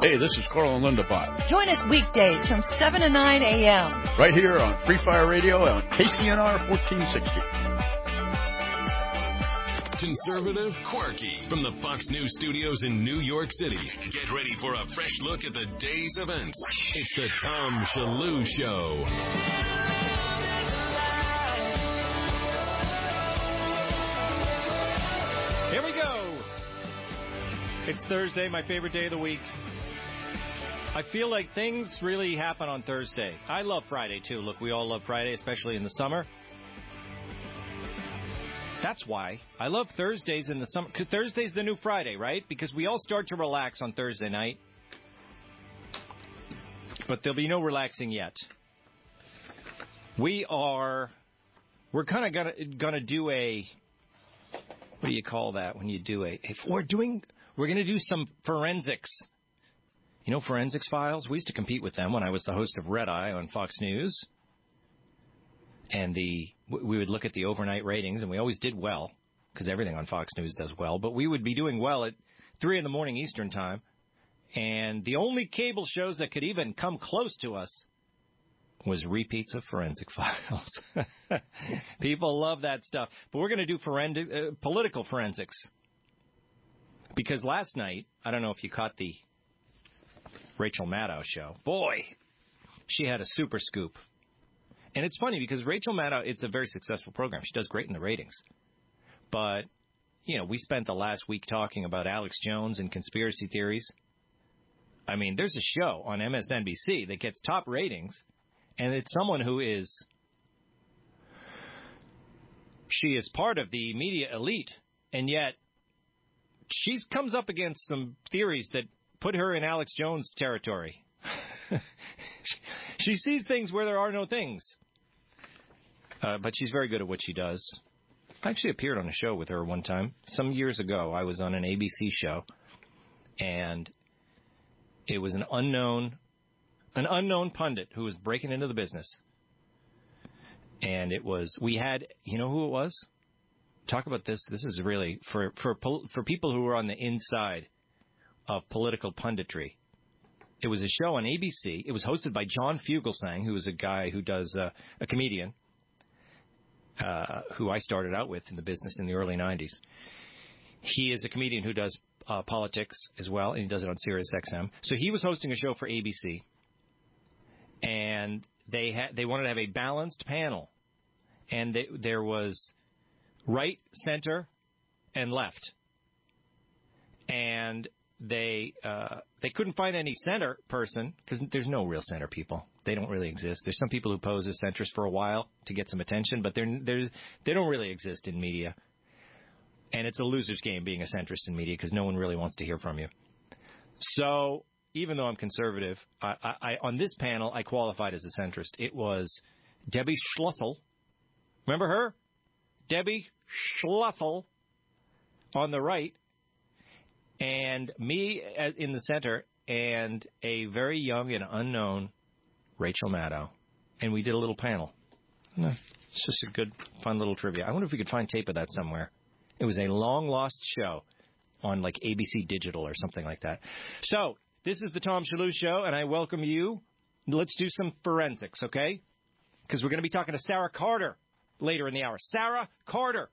Hey, this is Carl and Linda Bott. Join us weekdays from 7 to 9 a.m. Right here on Free Fire Radio on KCNR 1460. Conservative, quirky. From the Fox News studios in New York City. Get ready for a fresh look at the day's events. It's the Tom Shillue Show. Here we go. It's Thursday, my favorite day of the week. I feel like things really happen on Thursday. I love Friday, too. Look, we all love Friday, especially in the summer. That's why I love Thursdays in the summer. 'Cause Thursday's the new Friday, right? Because we all start to relax on Thursday night. But there'll be no relaxing yet. We're kind of gonna do a, what do you call that when you do we're going to do some forensics. You know, Forensics Files? We used to compete with them when I was the host of Red Eye on Fox News. And we would look at the overnight ratings, and we always did well, because everything on Fox News does well. But we would be doing well at 3 in the morning Eastern time. And the only cable shows that could even come close to us was repeats of Forensic Files. People love that stuff. But we're going to do political forensics. Because last night, I don't know if you caught the Rachel Maddow show. Boy, she had a super scoop. And it's funny because Rachel Maddow, it's a very successful program. She does great in the ratings. But, you know, we spent the last week talking about Alex Jones and conspiracy theories. I mean, there's a show on MSNBC that gets top ratings, and it's someone who she is part of the media elite, and yet she comes up against some theories that put her in Alex Jones territory. She sees things where there are no things. But she's very good at what she does. I actually appeared on a show with her one time. Some years ago, I was on an ABC show, and it was an unknown pundit who was breaking into the business. And you know who it was? Talk about this. This is really, for people who are on the inside of political punditry. It was a show on ABC. It was hosted by John Fugelsang, who is a guy who does a comedian who I started out with in the business in the early 90s. He is a comedian who does politics as well, and he does it on Sirius XM. So he was hosting a show for ABC, and they wanted to have a balanced panel, and there was right, center, and left, and they couldn't find any center person because there's no real center people. They don't really exist. There's some people who pose as centrists for a while to get some attention, but they don't really exist in media. And it's a loser's game being a centrist in media because no one really wants to hear from you. So even though I'm conservative, I on this panel I qualified as a centrist. It was Debbie Schlussel. Remember her? Debbie Schlussel on the right. And me in the center, and a very young and unknown Rachel Maddow. And we did a little panel. It's just a good, fun little trivia. I wonder if we could find tape of that somewhere. It was a long-lost show on, like, ABC Digital or something like that. So, this is the Tom Shillue Show, and I welcome you. Let's do some forensics, okay? Because we're going to be talking to Sarah Carter later in the hour. Sarah Carter.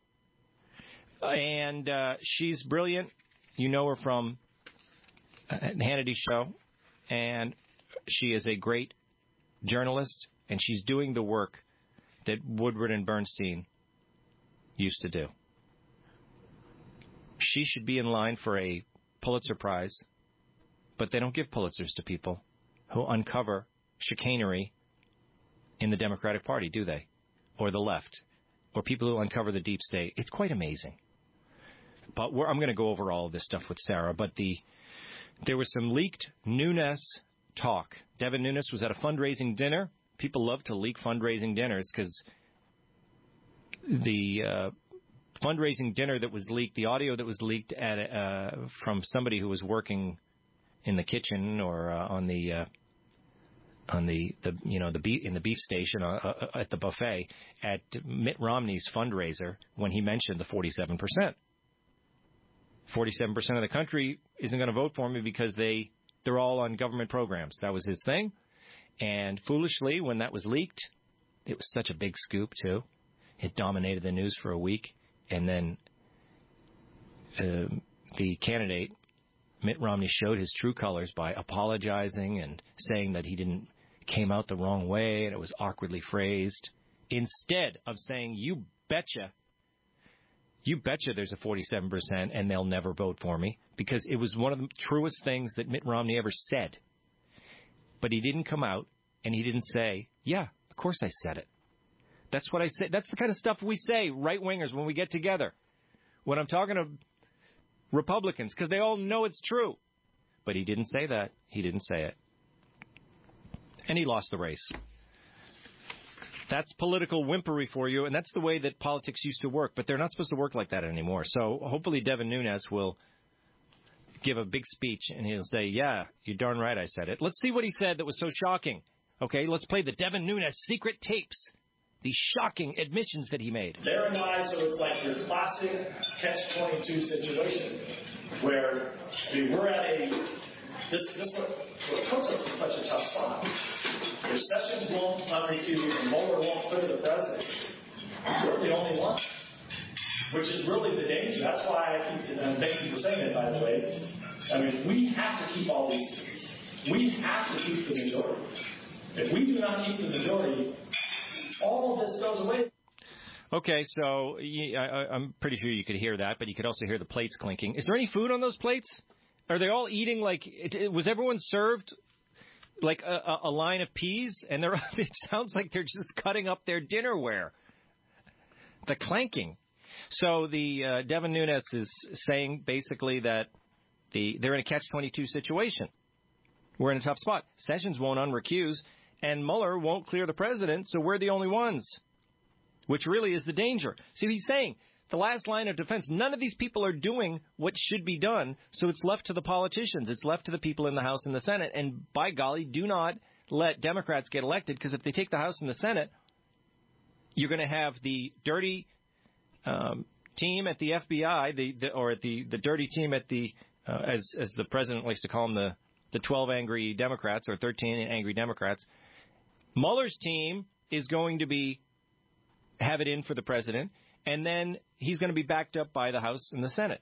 And she's brilliant. You know her from Hannity's show, and she is a great journalist, and she's doing the work that Woodward and Bernstein used to do. She should be in line for a Pulitzer Prize, but they don't give Pulitzers to people who uncover chicanery in the Democratic Party, do they? Or the left, or people who uncover the deep state. It's quite amazing. But I'm going to go over all of this stuff with Sarah. But there was some leaked Nunes talk. Devin Nunes was at a fundraising dinner. People love to leak fundraising dinners because the fundraising dinner that was leaked, the audio that was leaked from somebody who was working in the kitchen or in the beef station at the buffet at Mitt Romney's fundraiser when he mentioned the 47%. 47% of the country isn't going to vote for me because they They're all on government programs. That was his thing. And foolishly, when that was leaked, it was such a big scoop, too. It dominated the news for a week. And then the candidate, Mitt Romney, showed his true colors by apologizing and saying that he came out the wrong way and it was awkwardly phrased, instead of saying, you betcha there's a 47% and they'll never vote for me, because it was one of the truest things that Mitt Romney ever said. But he didn't come out and he didn't say, yeah, of course I said it. That's what I said. That's the kind of stuff we say, right-wingers, when we get together. When I'm talking to Republicans, because they all know it's true. But he didn't say that. He didn't say it. And he lost the race. That's political whimpery for you, and that's the way that politics used to work. But they're not supposed to work like that anymore. So hopefully Devin Nunes will give a big speech, and he'll say, yeah, you're darn right I said it. Let's see what he said that was so shocking. Okay, let's play the Devin Nunes secret tapes. The shocking admissions that he made. Therein lies, so it's like your classic catch-22 situation, where we're at what puts us in such a tough spot. If Sessions won't unrecuse and Mueller won't clear the president, we're the only one, which is really the danger. That's why and thank you for saying it, by the way. I mean, we have to keep all these things. We have to keep the majority. If we do not keep the majority, all of this goes away. Okay, so I'm pretty sure you could hear that, but you could also hear the plates clinking. Is there any food on those plates? Are they all eating like was everyone served like a line of peas? And it sounds like they're just cutting up their dinnerware. The clanking. So the Devin Nunes is saying basically that they're in a catch-22 situation. We're in a tough spot. Sessions won't unrecuse. And Mueller won't clear the president, so we're the only ones, which really is the danger. See, he's saying the last line of defense, none of these people are doing what should be done, so it's left to the politicians. It's left to the people in the House and the Senate. And by golly, do not let Democrats get elected, because if they take the House and the Senate, you're going to have the dirty team at the FBI, the dirty team at the, as the president likes to call them, the 12 angry Democrats or 13 angry Democrats. Mueller's team is going to have it in for the president, and then he's going to be backed up by the House and the Senate.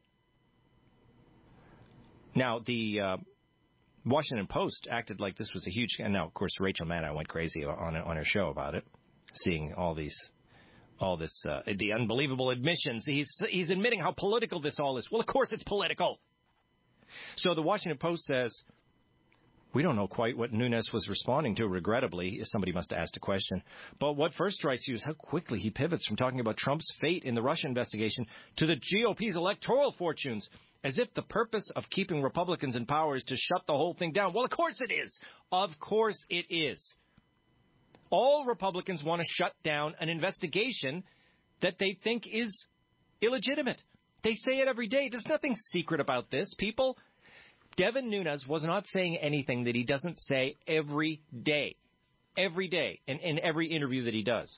Now, the Washington Post acted like this was a huge, and now, of course, Rachel Maddow went crazy on her show about it, seeing all this, the unbelievable admissions. He's admitting how political this all is. Well, of course it's political. So the Washington Post says, we don't know quite what Nunes was responding to, regrettably. Somebody must have asked a question. But what first strikes you is how quickly he pivots from talking about Trump's fate in the Russia investigation to the GOP's electoral fortunes, as if the purpose of keeping Republicans in power is to shut the whole thing down. Well, of course it is. Of course it is. All Republicans want to shut down an investigation that they think is illegitimate. They say it every day. There's nothing secret about this, people. Devin Nunes was not saying anything that he doesn't say every day. Every day, in every interview that he does.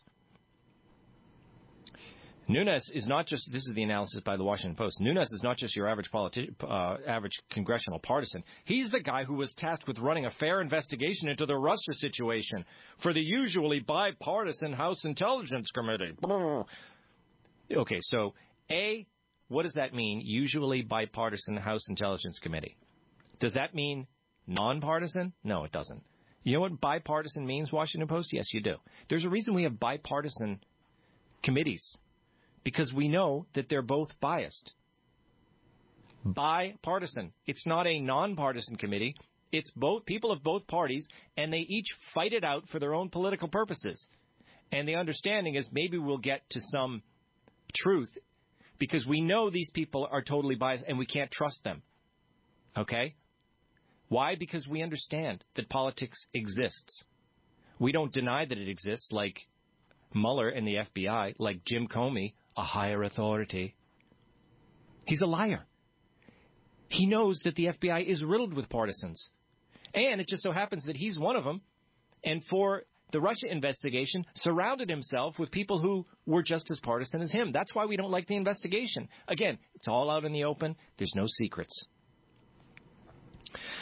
Nunes is not just, this is the analysis by the Washington Post, Nunes is not just your average average congressional partisan. He's the guy who was tasked with running a fair investigation into the Russia situation for the usually bipartisan House Intelligence Committee. Okay, so A, what does that mean, usually bipartisan House Intelligence Committee? Does that mean nonpartisan? No, it doesn't. You know what bipartisan means, Washington Post? Yes, you do. There's a reason we have bipartisan committees, because we know that they're both biased. Bipartisan. It's not a nonpartisan committee. It's both people of both parties, and they each fight it out for their own political purposes. And the understanding is maybe we'll get to some truth, because we know these people are totally biased and we can't trust them. Okay? Why? Because we understand that politics exists. We don't deny that it exists, like Mueller and the FBI, like Jim Comey, a higher authority. He's a liar. He knows that the FBI is riddled with partisans. And it just so happens that he's one of them, and for the Russia investigation, surrounded himself with people who were just as partisan as him. That's why we don't like the investigation. Again, it's all out in the open. There's no secrets.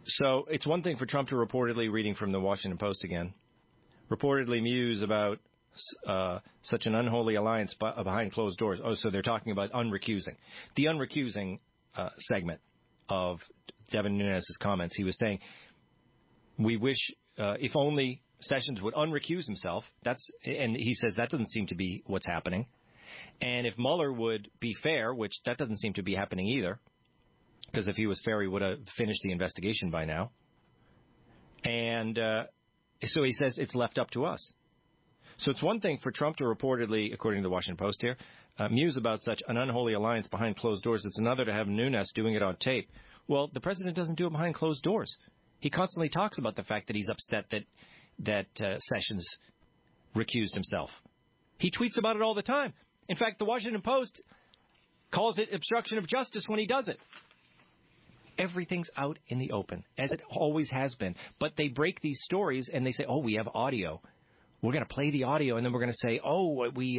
So it's one thing for Trump to reportedly, reading from the Washington Post again, reportedly muse about such an unholy alliance behind closed doors. Oh, so they're talking about unrecusing. The unrecusing segment of Devin Nunes' comments, he was saying, we wish if only Sessions would unrecuse himself. And he says that doesn't seem to be what's happening. And if Mueller would be fair, which that doesn't seem to be happening either, because if he was fair, he would have finished the investigation by now. And so he says it's left up to us. So it's one thing for Trump to reportedly, according to the Washington Post here, muse about such an unholy alliance behind closed doors. It's another to have Nunes doing it on tape. Well, the president doesn't do it behind closed doors. He constantly talks about the fact that he's upset that Sessions recused himself. He tweets about it all the time. In fact, the Washington Post calls it obstruction of justice when he does it. Everything's out in the open, as it always has been. But they break these stories and they say, oh, we have audio. We're going to play the audio, and then we're going to say, oh, we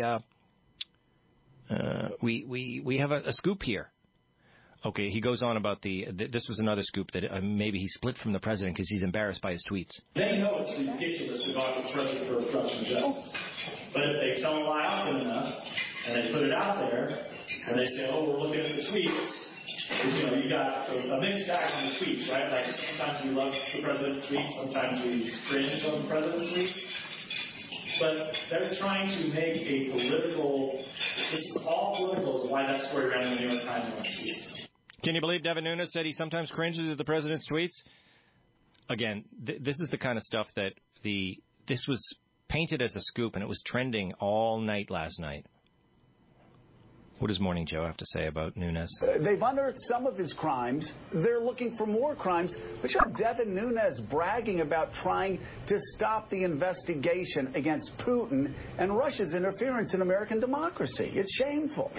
have a scoop here. Okay, he goes on about this was another scoop that maybe he split from the president because he's embarrassed by his tweets. They know it's ridiculous to go after the president for obstruction of justice. But if they tell a lie often enough, and they put it out there, and they say, oh, we're looking at the tweets, because, you got a mixed bag on the tweets, right? Like sometimes we love the president's tweets, sometimes we cringe on the president's tweets. But they're trying to make a political, this is all political, is why that story ran in the New York Times on tweets. Can you believe Devin Nunes said he sometimes cringes at the president's tweets? Again, this is the kind of stuff that this was painted as a scoop, and it was trending all night last night. What does Morning Joe have to say about Nunes? They've unearthed some of his crimes. They're looking for more crimes. But you have Devin Nunes bragging about trying to stop the investigation against Putin and Russia's interference in American democracy. It's shameful.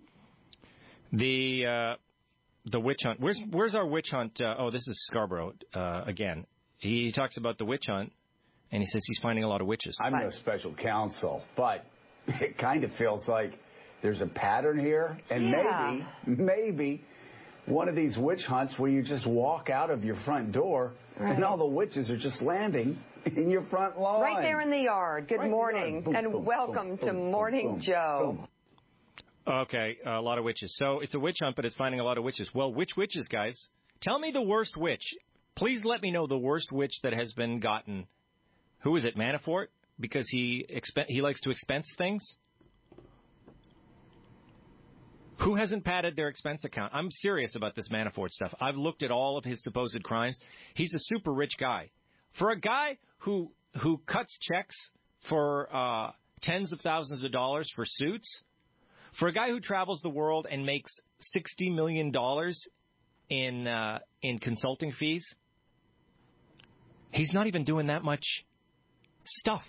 The witch hunt. Where's our witch hunt? This is Scarborough again. He talks about the witch hunt, and he says he's finding a lot of witches. I'm no special counsel, but it kind of feels like there's a pattern here, and maybe one of these witch hunts where you just walk out of your front door and all the witches are just landing in your front lawn. Right there in the yard. Good morning, boom, and boom, welcome boom, to boom, Morning boom, Joe. boom. Okay, a lot of witches. So it's a witch hunt, but it's finding a lot of witches. Well, which witches, guys? Tell me the worst witch. Please let me know the worst witch that has been gotten. Who is it, Manafort? Because he likes to expense things? Who hasn't padded their expense account? I'm serious about this Manafort stuff. I've looked at all of his supposed crimes. He's a super rich guy. For a guy who cuts checks for tens of thousands of dollars for suits, for a guy who travels the world and makes $60 million in consulting fees, he's not even doing that much stuff.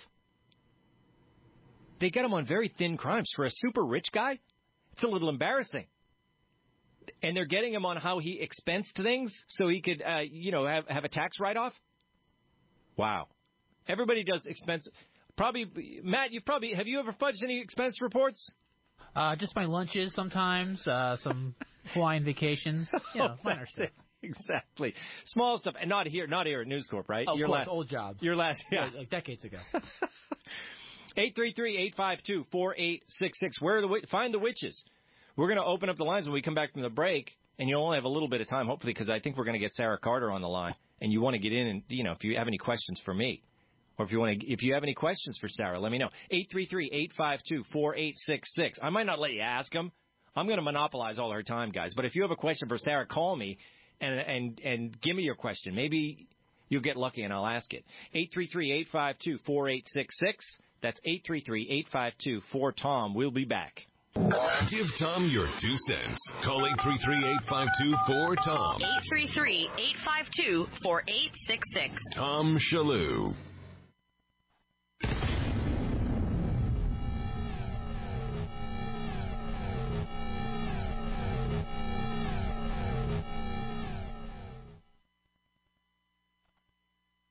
They get him on very thin crimes. For a super rich guy, it's a little embarrassing. And they're getting him on how he expensed things so he could, have a tax write-off. Wow. Everybody does expense. Probably, Matt, have you ever fudged any expense reports? Just my lunches sometimes, some Hawaiian vacations. Minor stuff. Exactly. Small stuff. And not here at News Corp, right? Oh, of course, old jobs. Your last, like decades ago. 833-852-4866. Where are find the witches. We're going to open up the lines when we come back from the break, and you'll only have a little bit of time, hopefully, because I think we're going to get Sarah Carter on the line, and you want to get in and, if you have any questions for me, or if you have any questions for Sarah, let me know. 833-852-4866. I might not let you ask them. I'm going to monopolize all her time, guys. But if you have a question for Sarah, call me and give me your question. Maybe you'll get lucky and I'll ask it. 833-852-4866. That's 833-852-4TOM. We'll be back. Give Tom your 2 cents. Call 833-852-4TOM. 833-852-4866. Tom Shalhoub. Do you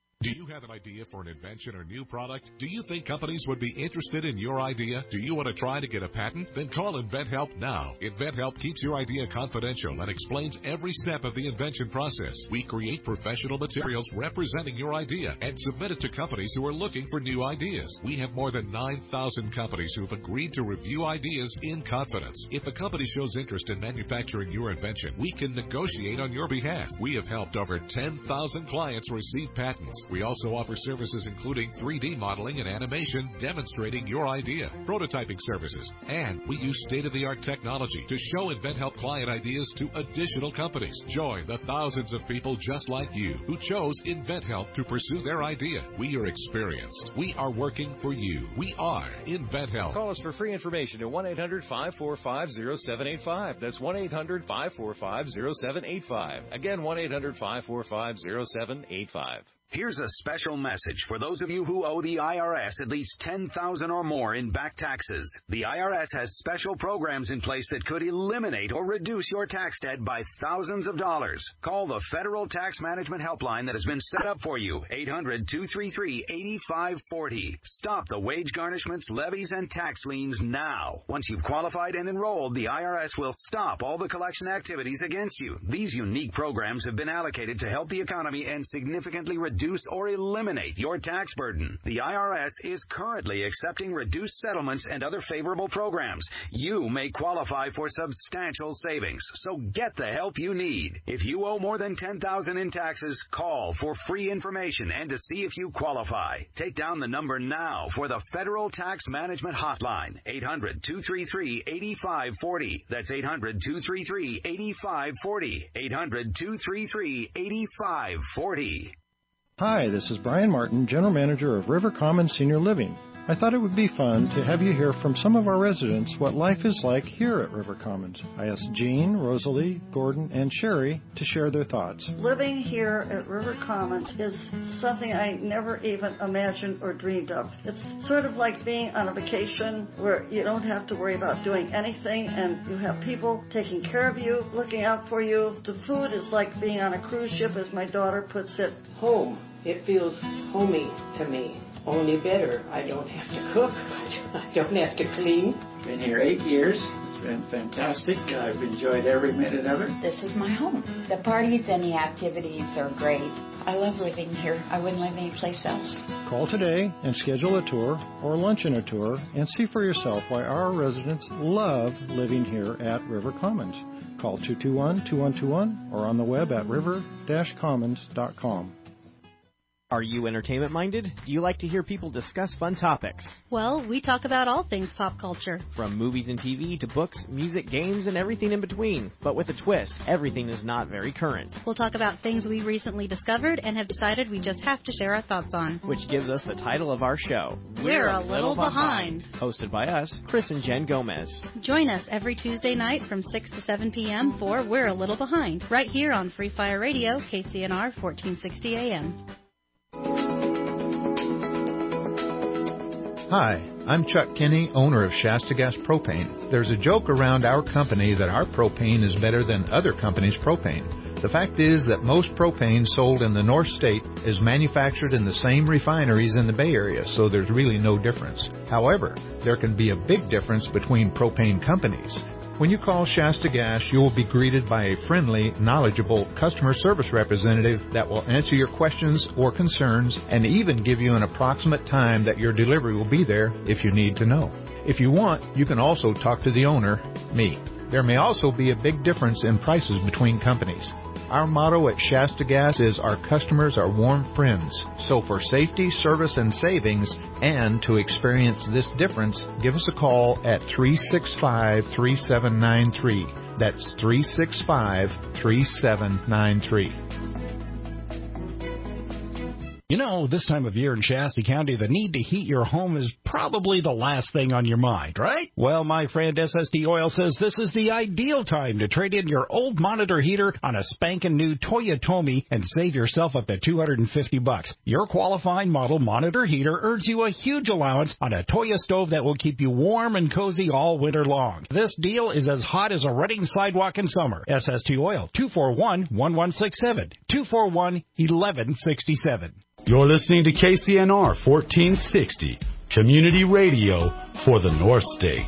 you have an idea for an invention or new product? Do you think companies would be interested in your idea? Do you want to try to get a patent? Then call InventHelp now. InventHelp keeps your idea confidential and explains every step of the invention process. We create professional materials representing your idea and submit it to companies who are looking for new ideas. We have more than 9,000 companies who have agreed to review ideas in confidence. If a company shows interest in manufacturing your invention, we can negotiate on your behalf. We have helped over 10,000 clients receive patents. We also offer services including 3D modeling and animation demonstrating your idea, prototyping services, and we use state-of-the-art technology to show InventHelp client ideas to additional companies. Join the thousands of people just like you who chose InventHelp to pursue their idea. We are experienced. We are working for you. We are InventHelp. Call us for free information at 1-800-545-0785. That's 1-800-545-0785. Again, 1-800-545-0785. Here's a special message for those of you who owe the IRS at least $10,000 or more in back taxes. The IRS has special programs in place that could eliminate or reduce your tax debt by thousands of dollars. Call the Federal Tax Management Helpline that has been set up for you, 800-233-8540. Stop the wage garnishments, levies, and tax liens now. Once you've qualified and enrolled, the IRS will stop all the collection activities against you. These unique programs have been allocated to help the economy and significantly reduce or eliminate your tax burden. The IRS is currently accepting reduced settlements and other favorable programs. You may qualify for substantial savings, so get the help you need. If you owe more than $10,000 in taxes, call for free information and to see if you qualify. Take down the number now for the Federal Tax Management Hotline, 800-233-8540. That's 800-233-8540. 800-233-8540. Hi, this is Brian Martin, General Manager of River Commons Senior Living. I thought it would be fun to have you hear from some of our residents what life is like here at River Commons. I asked Jean, Rosalie, Gordon, and Sherry to share their thoughts. Living here at River Commons is something I never even imagined or dreamed of. It's sort of like being on a vacation where you don't have to worry about doing anything and you have people taking care of you, looking out for you. The food is like being on a cruise ship, as my daughter puts it. Home. It feels homey to me. Only better. I don't have to cook. I don't have to clean. Been here 8 years. It's been fantastic. I've enjoyed every minute of it. This is my home. The parties and the activities are great. I love living here. I wouldn't live anyplace else. Call today and schedule a tour or lunch and a tour and see for yourself why our residents love living here at River Commons. Call 221-2121 or on the web at river-commons.com. Are you entertainment-minded? Do you like to hear people discuss fun topics? Well, we talk about all things pop culture. From movies and TV to books, music, games, and everything in between. But with a twist, everything is not very current. We'll talk about things we recently discovered and have decided we just have to share our thoughts on. Which gives us the title of our show, We're a Little Behind. Hosted by us, Chris and Jen Gomez. Join us every Tuesday night from 6 to 7 p.m. for We're a Little Behind, right here on Free Fire Radio, KCNR 1460 AM. Hi, I'm Chuck Kinney, owner of Shasta Gas Propane. There's a joke around our company that our propane is better than other companies' propane. The fact is that most propane sold in the North State is manufactured in the same refineries in the Bay Area, so there's really no difference. However, there can be a big difference between propane companies. When you call Shasta Gas, you will be greeted by a friendly, knowledgeable customer service representative that will answer your questions or concerns and even give you an approximate time that your delivery will be there if you need to know. If you want, you can also talk to the owner, me. There may also be a big difference in prices between companies. Our motto at Shasta Gas is our customers are warm friends. So for safety, service, and savings, and to experience this difference, give us a call at 365-3793. That's 365-3793. You know, this time of year in Shasta County, the need to heat your home is probably the last thing on your mind, right? Well, my friend SST Oil says this is the ideal time to trade in your old Monitor heater on a spanking new Toyotomi and save yourself up to $250. Your qualifying model Monitor heater earns you a huge allowance on a Toyo stove that will keep you warm and cozy all winter long. This deal is as hot as a Reading sidewalk in summer. SST Oil, 241-1167, 241-1167. You're listening to KCNR 1460, community radio for the North State.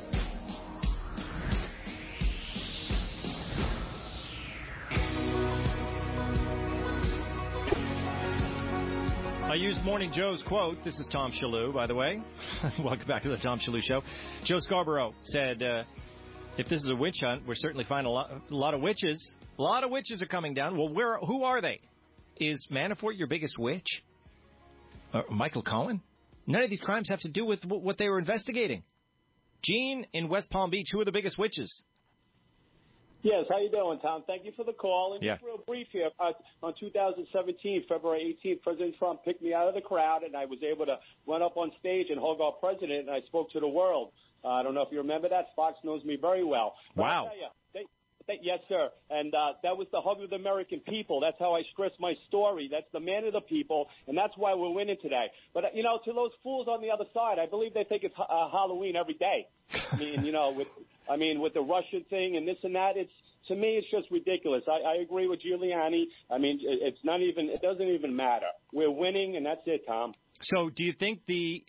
I used Morning Joe's quote. This is Tom Shalhoub, by the way. Welcome back to the Tom Shalhoub Show. Joe Scarborough said, if this is a witch hunt, we're certainly finding a lot of witches. A lot of witches are coming down. Well, who are they? Is Manafort your biggest witch? Michael Cohen? None of these crimes have to do with what they were investigating. Gene in West Palm Beach, who are the biggest witches? Yes, how you doing, Tom? Thank you for the call. And yeah. Just real brief here. On 2017, February 18th, President Trump picked me out of the crowd, and I was able to run up on stage and hug our president, and I spoke to the world. I don't know if you remember that. Fox knows me very well. But wow. I'll tell you, yes, sir. And that was the hug of the American people. That's how I stress my story. That's the man of the people, and that's why we're winning today. But, to those fools on the other side, I believe they think it's Halloween every day. I mean, with the Russian thing and this and that, to me, it's just ridiculous. I agree with Giuliani. I mean, it doesn't even matter. We're winning, and that's it, Tom. So, do you think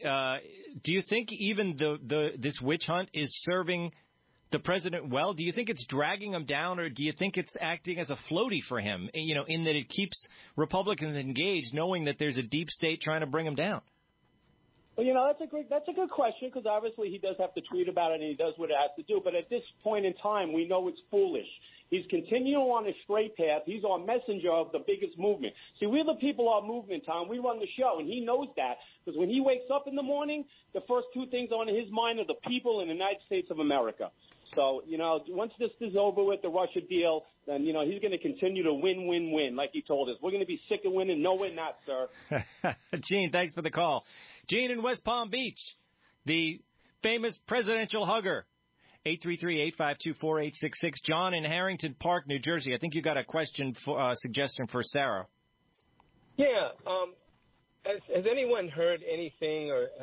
even this witch hunt is serving the president well? Do you think it's dragging him down, or do you think it's acting as a floaty for him? In that it keeps Republicans engaged, knowing that there's a deep state trying to bring him down. Well, that's a good question, because obviously he does have to tweet about it and he does what he has to do. But at this point in time, we know it's foolish. He's continuing on a straight path. He's our messenger of the biggest movement. See, we're the people, our movement, Tom. We run the show, and he knows that, because when he wakes up in the morning, the first two things on his mind are the people in the United States of America. So, once this is over with, the Russia deal, then, he's going to continue to win, like he told us. We're going to be sick of winning. No, we're not, sir. Gene, thanks for the call. Gene in West Palm Beach, the famous presidential hugger. 833-852-4866. John in Harrington Park, New Jersey. I think you got a suggestion for Sarah. Yeah. Has anyone heard anything or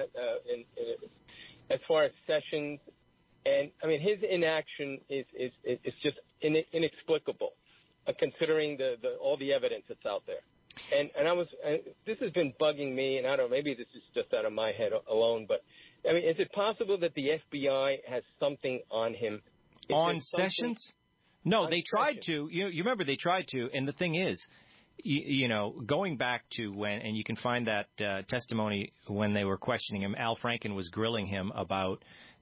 as far as Sessions? And I mean, his inaction is just inexplicable, considering all the evidence that's out there. And this has been bugging me, and I don't know, maybe this is just out of my head alone, but I mean, is it possible that the FBI has something on him? On Sessions? No, they tried to. You remember they tried to, and the thing is, going back to when, and you can find that testimony when they were questioning him, Al Franken was grilling him about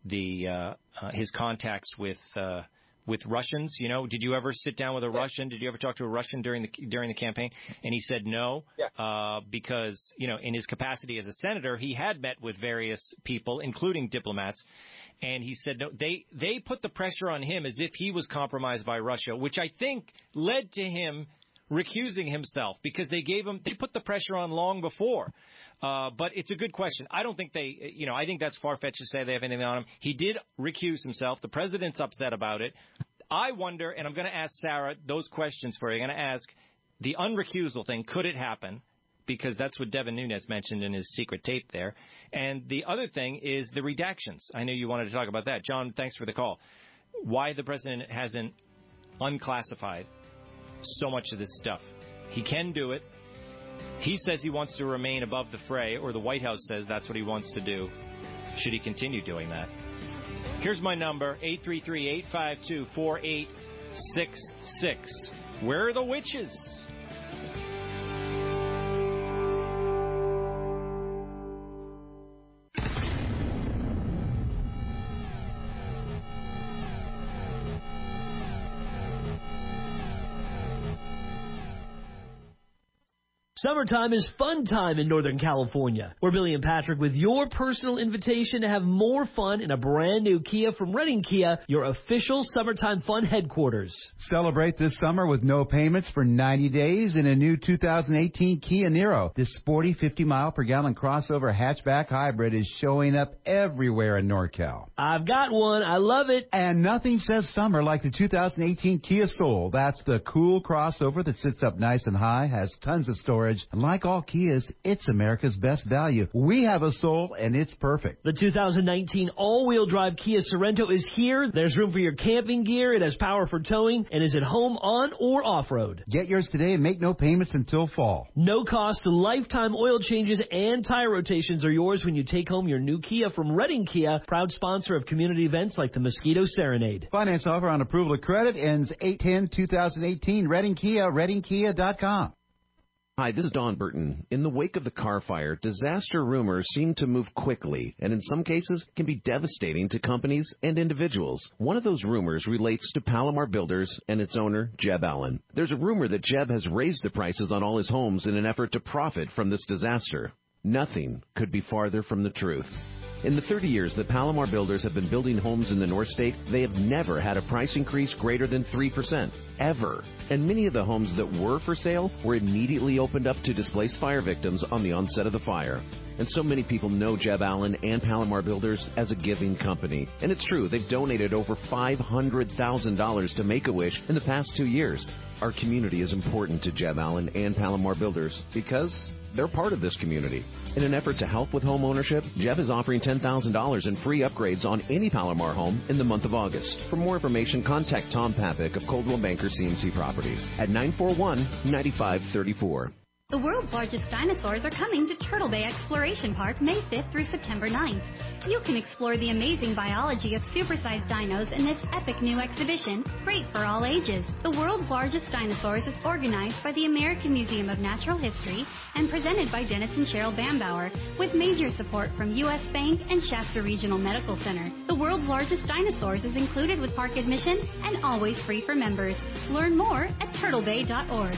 his contacts with Russians. Did you ever sit down with a Russian? Did you ever talk to a Russian during the campaign? And he said no, because in his capacity as a senator, he had met with various people, including diplomats. And he said no. They put the pressure on him as if he was compromised by Russia, which I think led to him recusing himself, because they put the pressure on long before. But it's a good question. I don't think I think that's far-fetched to say they have anything on him. He did recuse himself. The president's upset about it. I wonder, and I'm going to ask Sarah those questions for you. I'm going to ask the unrecusal thing. Could it happen? Because that's what Devin Nunes mentioned in his secret tape there. And the other thing is the redactions. I know you wanted to talk about that. John, thanks for the call. Why the president hasn't unclassified so much of this stuff. He can do it. He says he wants to remain above the fray, or the White House says that's what he wants to do. Should he continue doing that? Here's my number, 833-852-4866. Where are the witches? Summertime is fun time in Northern California. We're Billy and Patrick with your personal invitation to have more fun in a brand new Kia from Redding Kia, your official summertime fun headquarters. Celebrate this summer with no payments for 90 days in a new 2018 Kia Niro. This sporty 50-mile-per-gallon crossover hatchback hybrid is showing up everywhere in NorCal. I've got one. I love it. And nothing says summer like the 2018 Kia Soul. That's the cool crossover that sits up nice and high, has tons of storage, mileage. And like all Kias, it's America's best value. We have a soul, and it's perfect. The 2019 all-wheel drive Kia Sorento is here. There's room for your camping gear. It has power for towing and is at home on or off-road. Get yours today and make no payments until fall. No cost, lifetime oil changes and tire rotations are yours when you take home your new Kia from Redding Kia, proud sponsor of community events like the Mosquito Serenade. Finance offer on approval of credit ends 8/10/2018. Redding Kia, reddingkia.com. Hi, this is Don Burton. In the wake of the car fire, disaster rumors seem to move quickly and in some cases can be devastating to companies and individuals. One of those rumors relates to Palomar Builders and its owner, Jeb Allen. There's a rumor that Jeb has raised the prices on all his homes in an effort to profit from this disaster. Nothing could be farther from the truth. In the 30 years that Palomar Builders have been building homes in the North State, they have never had a price increase greater than 3%, ever. And many of the homes that were for sale were immediately opened up to displaced fire victims on the onset of the fire. And so many people know Jeb Allen and Palomar Builders as a giving company. And it's true, they've donated over $500,000 to Make-A-Wish in the past 2 years. Our community is important to Jeb Allen and Palomar Builders because they're part of this community. In an effort to help with home ownership, Jeb is offering $10,000 in free upgrades on any Palomar home in the month of August. For more information, contact Tom Papik of Coldwell Banker CMC Properties at 941-9534. The world's largest dinosaurs are coming to Turtle Bay Exploration Park May 5th through September 9th. You can explore the amazing biology of supersized dinos in this epic new exhibition, great for all ages. The world's largest dinosaurs is organized by the American Museum of Natural History and presented by Dennis and Cheryl Bambauer, with major support from U.S. Bank and Shasta Regional Medical Center. The world's largest dinosaurs is included with park admission and always free for members. Learn more at turtlebay.org.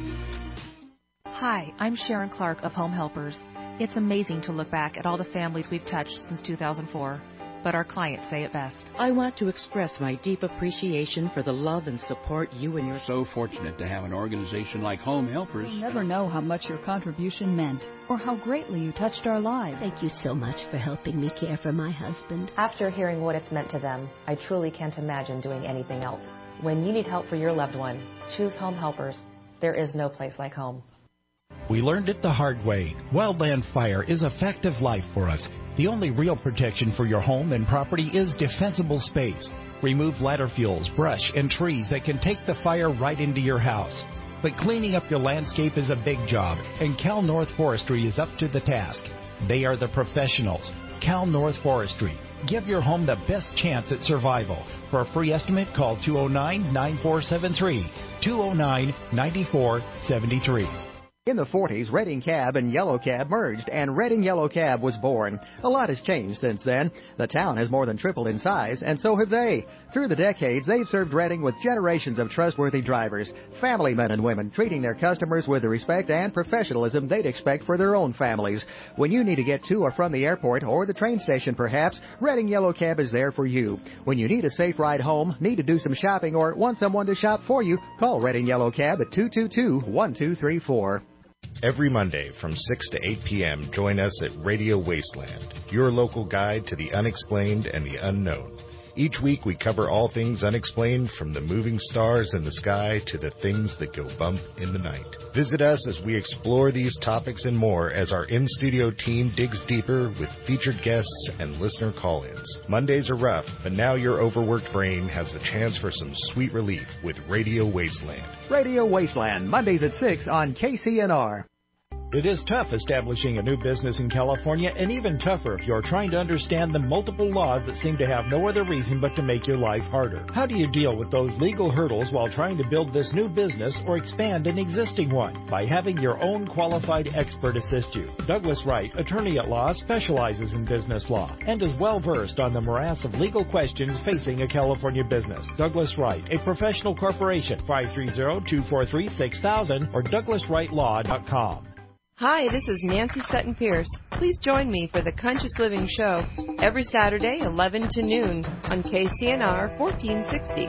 Hi, I'm Sharon Clark of Home Helpers. It's amazing to look back at all the families we've touched since 2004, but our clients say it best. I want to express my deep appreciation for the love and support you and your... So fortunate to have an organization like Home Helpers. You'll never know how much your contribution meant or how greatly you touched our lives. Thank you so much for helping me care for my husband. After hearing what it's meant to them, I truly can't imagine doing anything else. When you need help for your loved one, choose Home Helpers. There is no place like home. We learned it the hard way. Wildland fire is a fact of life for us. The only real protection for your home and property is defensible space. Remove ladder fuels, brush, and trees that can take the fire right into your house. But cleaning up your landscape is a big job, and Cal North Forestry is up to the task. They are the professionals. Cal North Forestry. Give your home the best chance at survival. For a free estimate, call 209-9473, 209-9473. In the 40s, Redding Cab and Yellow Cab merged, and Redding Yellow Cab was born. A lot has changed since then. The town has more than tripled in size, and so have they. Through the decades, they've served Redding with generations of trustworthy drivers, family men and women, treating their customers with the respect and professionalism they'd expect for their own families. When you need to get to or from the airport or the train station, perhaps, Redding Yellow Cab is there for you. When you need a safe ride home, need to do some shopping, or want someone to shop for you, call Redding Yellow Cab at 222-1234. Every Monday from 6 to 8 p.m., join us at Radio Wasteland, your local guide to the unexplained and the unknown. Each week we cover all things unexplained, from the moving stars in the sky to the things that go bump in the night. Visit us as we explore these topics and more as our in-studio team digs deeper with featured guests and listener call-ins. Mondays are rough, but now your overworked brain has the chance for some sweet relief with Radio Wasteland. Radio Wasteland, Mondays at 6 on KCNR. It is tough establishing a new business in California, and even tougher if you're trying to understand the multiple laws that seem to have no other reason but to make your life harder. How do you deal with those legal hurdles while trying to build this new business or expand an existing one? By having your own qualified expert assist you. Douglas Wright, attorney at law, specializes in business law and is well versed on the morass of legal questions facing a California business. Douglas Wright, a professional corporation, 530-243-6000 or DouglasWrightLaw.com. Hi, this is Nancy Sutton Pierce. Please join me for the Conscious Living Show every Saturday, 11 to noon on KCNR 1460.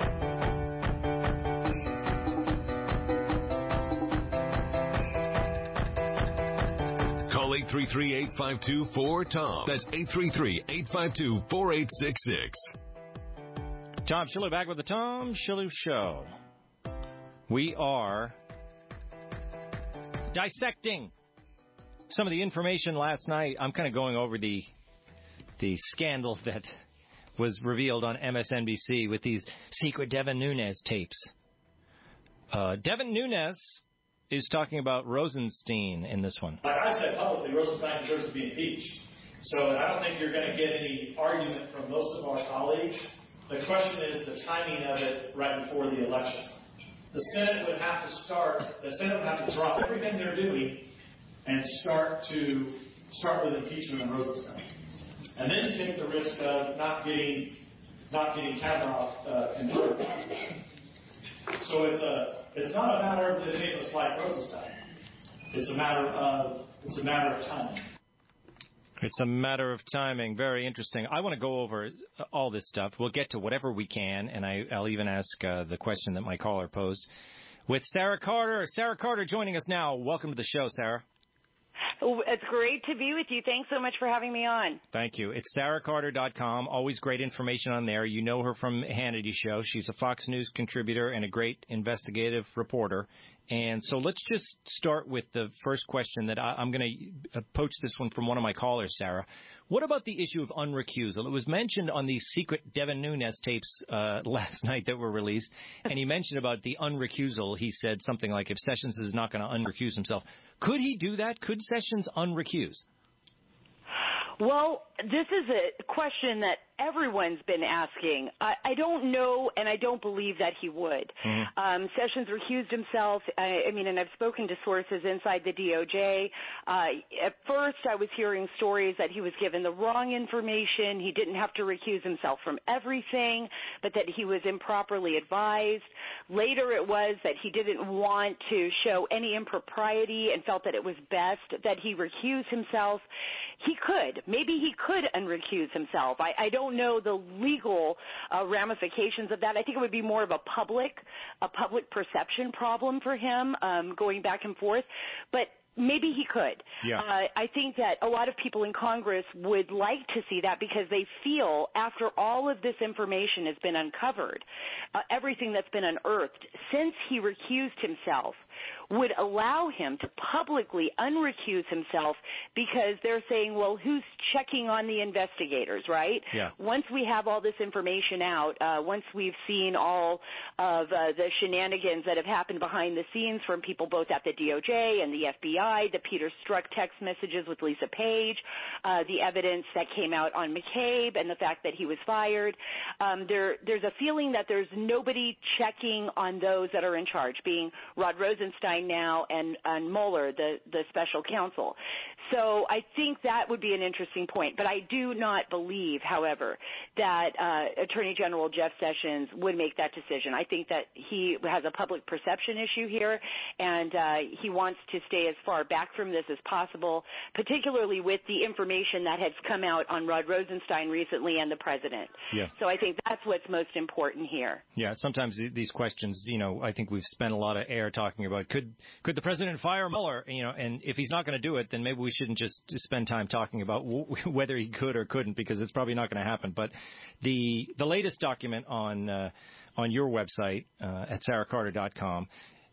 Call 833-852-4TOM. That's 833-852-4866. Tom Shillue back with the Tom Shillue Show. We are dissecting some of the information last night. I'm kind of going over the scandal that was revealed on MSNBC with these secret Devin Nunes tapes. Devin Nunes is talking about Rosenstein in this one. Like I said publicly, Rosenstein deserves to be impeached. So I don't think you're going to get any argument from most of our colleagues. The question is the timing of it right before the election. The Senate would have to drop everything they're doing and start with impeachment on Rosenstein. And then you take the risk of not getting Kavanaugh convicted. So it's not a matter of did any of us like Rosenstein. It's a matter of timing. It's a matter of timing. Very interesting. I want to go over all this stuff. We'll get to whatever we can, and I'll even ask the question that my caller posed with Sarah Carter. Sarah Carter joining us now. Welcome to the show, Sarah. It's great to be with you. Thanks so much for having me on. Thank you. It's sarahcarter.com. Always great information on there. You know her from Hannity Show. She's a Fox News contributor and a great investigative reporter. And so let's just start with the first question that I'm going to poach this one from one of my callers, Sarah. What about the issue of unrecusal? It was mentioned on these secret Devin Nunes tapes last night that were released, and he mentioned about the unrecusal. He said something like, if Sessions is not going to unrecuse himself. Could he do that? Could Sessions unrecuse? Well, this is a question that everyone's been asking. I don't know, and I don't believe that he would. Mm-hmm. Sessions recused himself. And I've spoken to sources inside the DOJ. At first, I was hearing stories that he was given the wrong information. He didn't have to recuse himself from everything, but that he was improperly advised. Later, it was that he didn't want to show any impropriety and felt that it was best that he recuse himself. He could. Maybe he could unrecuse himself. I don't know the legal ramifications of that. I think it would be more of a public perception problem for him, going back and forth. But maybe he could. Yeah. I think that a lot of people in Congress would like to see that because they feel after all of this information has been uncovered, everything that's been unearthed since he recused himself would allow him to publicly unrecuse himself because they're saying, well, who's checking on the investigators, right? Yeah. Once we have all this information out, once we've seen all of the shenanigans that have happened behind the scenes from people both at the DOJ and the FBI, the Peter Strzok text messages with Lisa Page, the evidence that came out on McCabe and the fact that he was fired, there's a feeling that there's nobody checking on those that are in charge, being Rod Rosenstein now and Mueller, the special counsel. So I think that would be an interesting point. But I do not believe, however, that Attorney General Jeff Sessions would make that decision. I think that he has a public perception issue here, and he wants to stay as far back from this as possible, particularly with the information that has come out on Rod Rosenstein recently and the president. Yeah. So I think that's what's most important here. Yeah, sometimes these questions, I think we've spent a lot of air talking about could the president fire Mueller, and if he's not going to do it, then maybe we shouldn't just spend time talking about whether he could or couldn't, because it's probably not going to happen. But the latest document on your website at sarahcarter.com,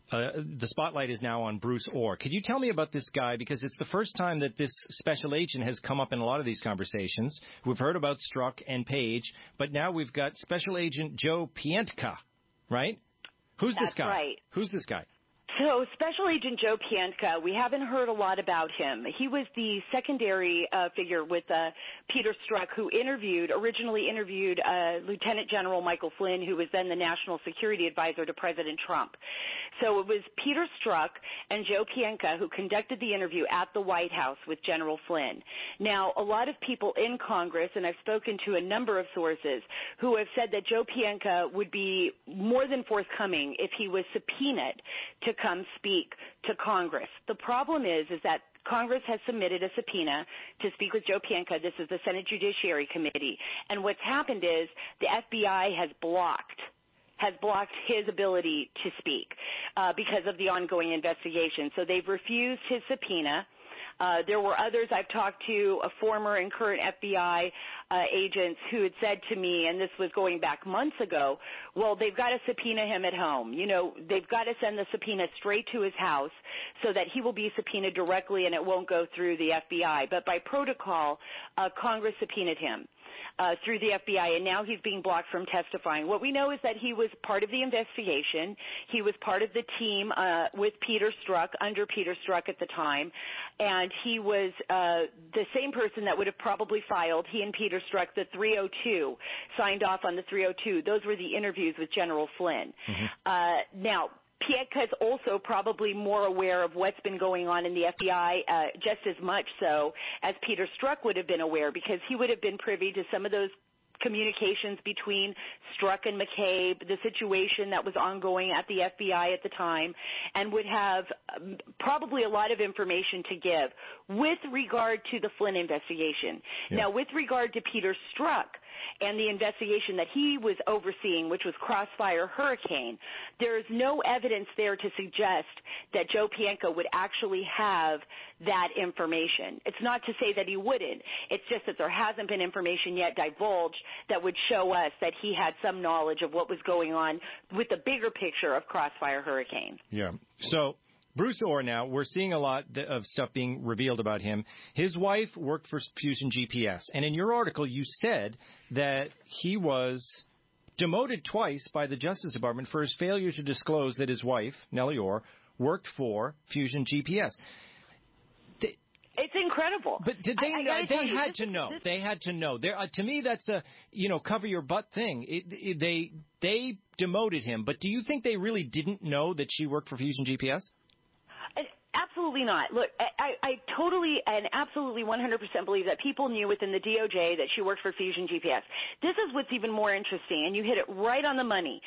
the spotlight is now on Bruce Ohr. Could you tell me about this guy? Because it's the first time that this special agent has come up in a lot of these conversations. We've heard about Strzok and Page, but now we've got Special Agent Joe Pientka, right? Who's this guy? That's right. Who's this guy? So Special Agent Joe Pientka, we haven't heard a lot about him. He was the secondary figure with Peter Strzok, who originally interviewed Lieutenant General Michael Flynn, who was then the National Security Advisor to President Trump. So it was Peter Strzok and Joe Pientka who conducted the interview at the White House with General Flynn. Now, a lot of people in Congress, and I've spoken to a number of sources, who have said that Joe Pientka would be more than forthcoming if he was subpoenaed to come speak to Congress. The problem is that Congress has submitted a subpoena to speak with Joe Pientka. This is the Senate Judiciary Committee. And what's happened is the FBI has blocked his ability to speak because of the ongoing investigation. So they've refused his subpoena. There were others I've talked to, former and current FBI agents who had said to me, and this was going back months ago, well, they've got to subpoena him at home. You know, they've got to send the subpoena straight to his house so that he will be subpoenaed directly and it won't go through the FBI. But by protocol, Congress subpoenaed him through the FBI, and now he's being blocked from testifying. What we know is that he was part of the investigation. He was part of the team with Peter Strzok, under Peter Strzok at the time, and he was the same person that would have probably filed, he and Peter Strzok, the 302, signed off on the 302. Those were the interviews with General Flynn. Now, Piatka is also probably more aware of what's been going on in the FBI, just as much so as Peter Strzok would have been aware, because he would have been privy to some of those communications between Strzok and McCabe, the situation that was ongoing at the FBI at the time, and would have probably a lot of information to give with regard to the Flynn investigation. Yeah. Now, with regard to Peter Strzok and the investigation that he was overseeing, which was Crossfire Hurricane, there is no evidence there to suggest that Joe Pientka would actually have that information. It's not to say that he wouldn't. It's just that there hasn't been information yet divulged that would show us that he had some knowledge of what was going on with the bigger picture of Crossfire Hurricane. Yeah. So Bruce Orr, now, we're seeing a lot of stuff being revealed about him. His wife worked for Fusion GPS, and in your article you said that he was demoted twice by the Justice Department for his failure to disclose that his wife, Nellie Orr, worked for Fusion GPS. It's incredible. But did they? They had to know. They had to know. To me, that's a cover your butt thing. They demoted him, but do you think they really didn't know that she worked for Fusion GPS? Absolutely not. Look, I totally and absolutely 100% believe that people knew within the DOJ that she worked for Fusion GPS. This is what's even more interesting, and you hit it right on the money.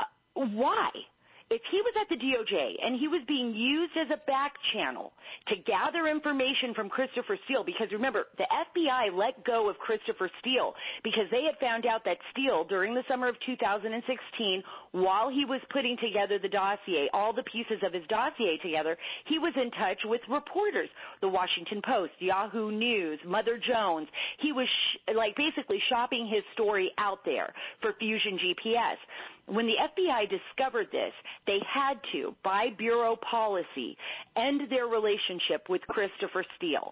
Why? If he was at the DOJ and he was being used as a back channel to gather information from Christopher Steele, because remember, the FBI let go of Christopher Steele because they had found out that Steele, during the summer of 2016, while he was putting together the dossier, all the pieces of his dossier together, he was in touch with reporters, the Washington Post, Yahoo News, Mother Jones. He was basically shopping his story out there for Fusion GPS. When the FBI discovered this, they had to, by bureau policy, end their relationship with Christopher Steele.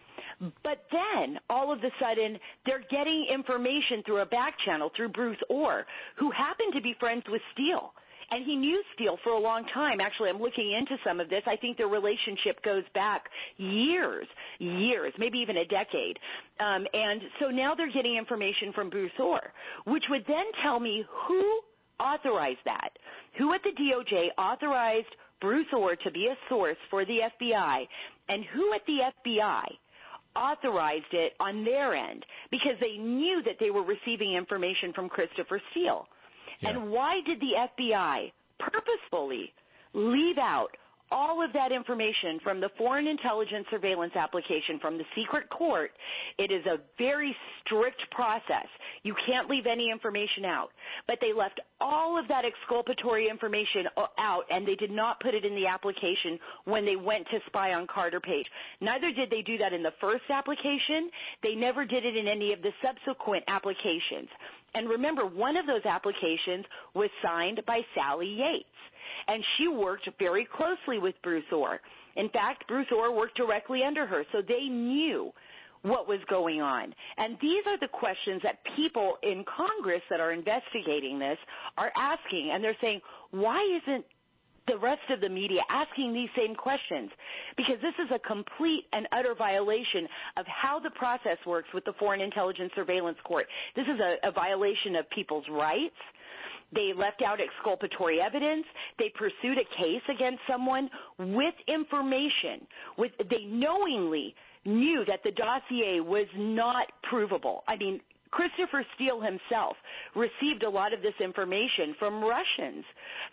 But then, all of a sudden, they're getting information through a back channel, through Bruce Orr, who happened to be friends with Steele. And he knew Steele for a long time. Actually, I'm looking into some of this. I think their relationship goes back years, maybe even a decade. And so now they're getting information from Bruce Orr, which would then tell me who authorized that. Who at the DOJ authorized Bruce Orr to be a source for the FBI, and who at the FBI authorized it on their end, because they knew that they were receiving information from Christopher Steele. Yeah. And why did the FBI purposefully leave out all of that information from the Foreign Intelligence Surveillance application from the secret court? It is a very strict process. You can't leave any information out. But they left all of that exculpatory information out, and they did not put it in the application when they went to spy on Carter Page. Neither did they do that in the first application. They never did it in any of the subsequent applications. And remember, one of those applications was signed by Sally Yates, and she worked very closely with Bruce Orr. In fact, Bruce Orr worked directly under her, so they knew what was going on. And these are the questions that people in Congress that are investigating this are asking, and they're saying, why isn't the rest of the media asking these same questions? Because this is a complete and utter violation of how the process works with the Foreign Intelligence Surveillance Court. This is a violation of people's rights. They left out exculpatory evidence. They pursued a case against someone with information. They knowingly knew that the dossier was not provable. I mean, Christopher Steele himself received a lot of this information from Russians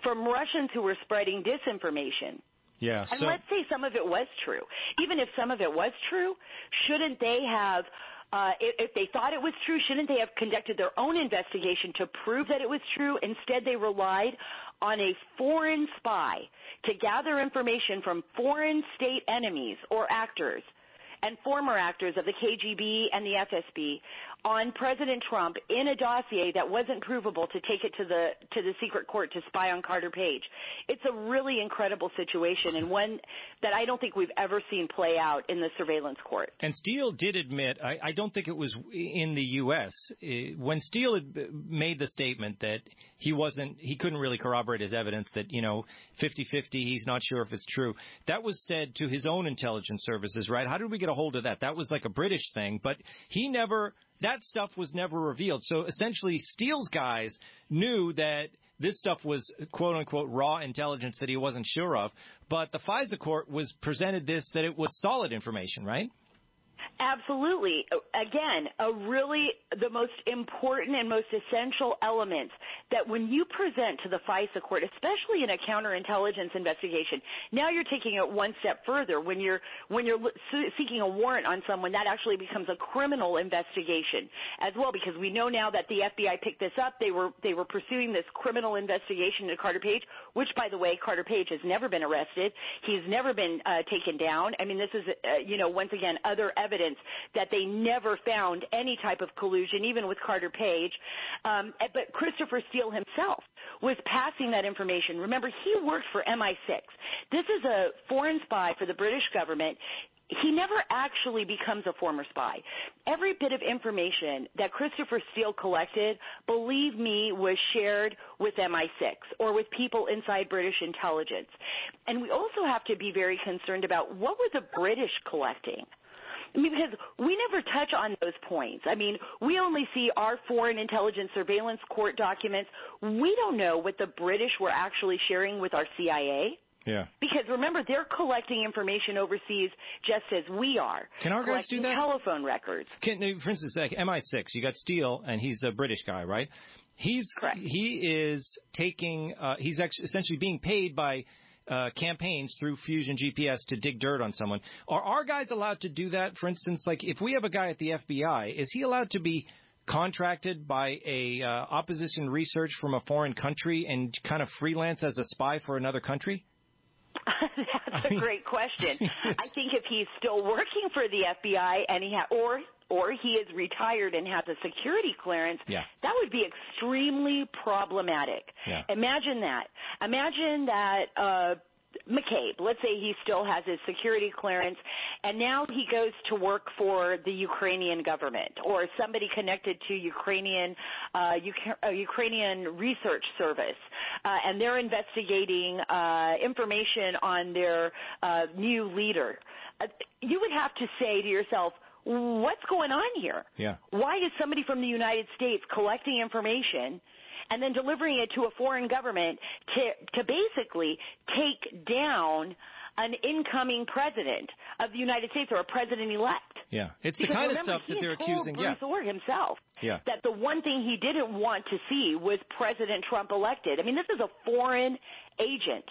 who were spreading disinformation. Yeah. And let's say some of it was true. Even if some of it was true, shouldn't they have if they thought it was true, shouldn't they have conducted their own investigation to prove that it was true? Instead, they relied on a foreign spy to gather information from foreign state enemies or actors and former actors of the KGB and the FSB on President Trump in a dossier that wasn't provable to take it to the secret court to spy on Carter Page. It's a really incredible situation, and one that I don't think we've ever seen play out in the surveillance court. And Steele did admit, I don't think it was in the U.S., when Steele had made the statement that he couldn't really corroborate his evidence that, 50-50, he's not sure if it's true. That was said to his own intelligence services, right? How did we get a hold of that? That was like a British thing, but that stuff was never revealed. So essentially, Steele's guys knew that this stuff was quote-unquote raw intelligence that he wasn't sure of, but the FISA court was presented that it was solid information, right? Absolutely. Again, the most important and most essential elements that when you present to the FISA court, especially in a counterintelligence investigation, now you're taking it one step further. When you're seeking a warrant on someone, that actually becomes a criminal investigation as well, because we know now that the FBI picked this up. They were pursuing this criminal investigation into Carter Page, which, by the way, Carter Page has never been arrested. He's never been taken down. I mean, this is, once again, other evidence that they never found any type of collusion, even with Carter Page. But Christopher Steele himself was passing that information. Remember, he worked for MI6. This is a foreign spy for the British government. He never actually becomes a former spy. Every bit of information that Christopher Steele collected, believe me, was shared with MI6 or with people inside British intelligence. And we also have to be very concerned about what were the British collecting. I mean, because we never touch on those points. I mean, we only see our foreign intelligence surveillance court documents. We don't know what the British were actually sharing with our CIA. Yeah. Because remember, they're collecting information overseas just as we are. Can our guys do that? Telephone records. For instance, like MI6, you got Steele, and he's a British guy, right? Correct. He is taking. He's actually essentially being paid by campaigns through Fusion GPS to dig dirt on someone. Are our guys allowed to do that? For instance, like if we have a guy at the FBI, is he allowed to be contracted by a opposition research from a foreign country and kind of freelance as a spy for another country? That's a great question. I think if he's still working for the FBI and or he is retired and has a security clearance, that would be extremely problematic. Yeah. Imagine that. Imagine that McCabe, let's say he still has his security clearance, and now he goes to work for the Ukrainian government or somebody connected to Ukrainian research service, and they're investigating information on their new leader. You would have to say to yourself, what's going on here? Yeah. Why is somebody from the United States collecting information and then delivering it to a foreign government to basically take down an incoming president of the United States or a president-elect? Yeah, it's because the kind remember, of stuff that they're accusing. Bruce Orr himself that the one thing he didn't want to see was President Trump elected. I mean, this is a foreign agent.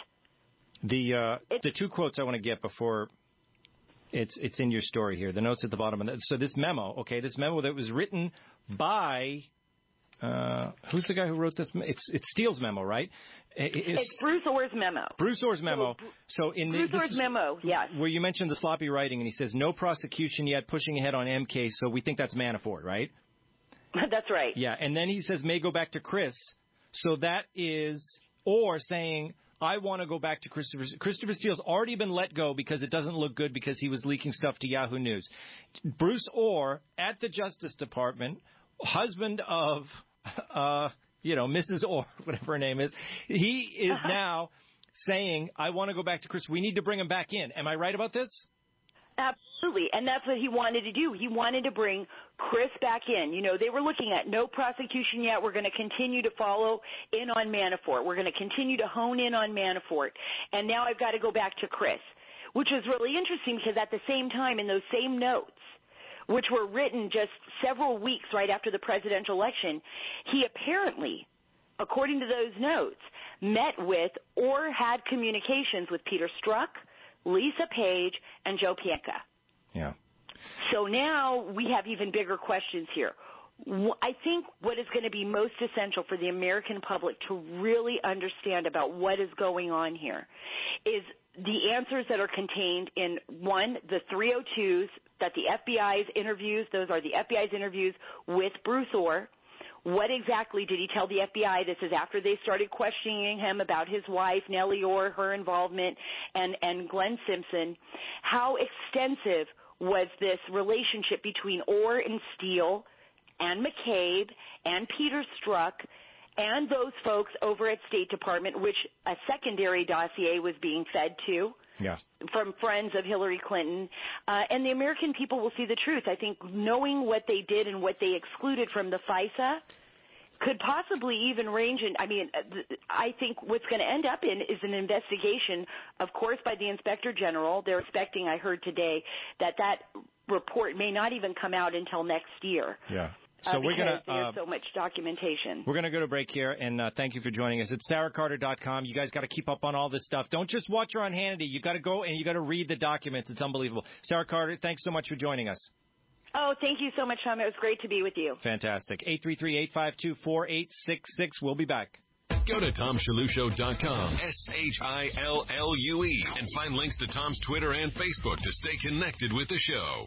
The two quotes I want to get before it's in your story here. The notes at the bottom of that. So this memo that was written by. Who's the guy who wrote this? It's Steele's memo, right? It's Bruce Orr's memo. Bruce Orr's memo. So in Bruce Orr's memo, yes. Where you mentioned the sloppy writing, and he says no prosecution yet, pushing ahead on MK. So we think that's Manafort, right? That's right. Yeah, and then he says may go back to Chris. So that is Orr saying I want to go back to Christopher. Christopher Steele's already been let go because it doesn't look good because he was leaking stuff to Yahoo News. Bruce Orr at the Justice Department, husband of Mrs. Orr, whatever her name is, he is now saying, I want to go back to Chris. We need to bring him back in. Am I right about this? Absolutely. And that's what he wanted to do. He wanted to bring Chris back in. They were looking at no prosecution yet. We're going to continue to follow in on Manafort. We're going to continue to hone in on Manafort. And now I've got to go back to Chris, which is really interesting because at the same time, in those same notes, which were written just several weeks right after the presidential election, he apparently, according to those notes, met with or had communications with Peter Strzok, Lisa Page, and Joe Pientka. Yeah. So now we have even bigger questions here. I think what is going to be most essential for the American public to really understand about what is going on here is the answers that are contained in, one, the 302s that the FBI's interviews, those are the FBI's interviews with Bruce Orr. What exactly did he tell the FBI? This is after they started questioning him about his wife, Nellie Orr, her involvement, and Glenn Simpson. How extensive was this relationship between Orr and Steele and McCabe and Peter Strzok and those folks over at State Department, which a secondary dossier was being fed to from friends of Hillary Clinton. And the American people will see the truth. I think knowing what they did and what they excluded from the FISA could possibly even range in, I think what's going to end up in is an investigation, of course, by the Inspector General. They're expecting, I heard today, that report may not even come out until next year. Yeah. So we're because there's so much documentation. We're going to go to break here, and thank you for joining us. It's SarahCarter.com. You guys got to keep up on all this stuff. Don't just watch her on Hannity. You got to go and you got to read the documents. It's unbelievable. Sarah Carter, thanks so much for joining us. Oh, thank you so much, Tom. It was great to be with you. Fantastic. 833-852-4866. We'll be back. Go to TomShallouShow.com, SHILLUE, and find links to Tom's Twitter and Facebook to stay connected with the show.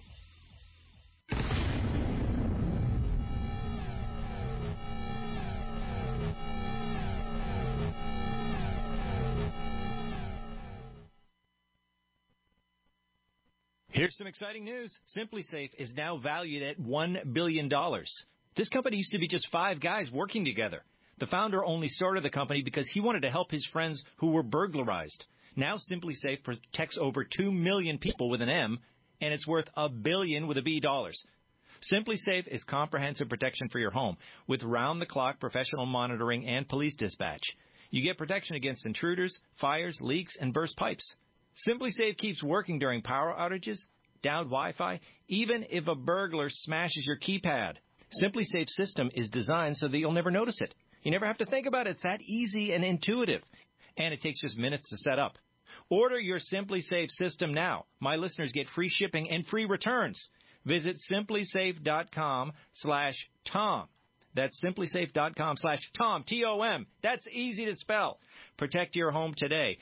Here's some exciting news. SimpliSafe is now valued at $1 billion. This company used to be just 5 guys working together. The founder only started the company because he wanted to help his friends who were burglarized. Now SimpliSafe protects over 2 million people with an M, and it's worth $1 billion with a B dollars. SimpliSafe is comprehensive protection for your home with round-the-clock professional monitoring and police dispatch. You get protection against intruders, fires, leaks, and burst pipes. SimpliSafe keeps working during power outages, downed Wi-Fi, even if a burglar smashes your keypad. SimpliSafe's system is designed so that you'll never notice it. You never have to think about it. It's that easy and intuitive. And it takes just minutes to set up. Order your SimpliSafe system now. My listeners get free shipping and free returns. Visit SimpliSafe.com/Tom. That's SimpliSafe.com/Tom, T-O-M. That's easy to spell. Protect your home today.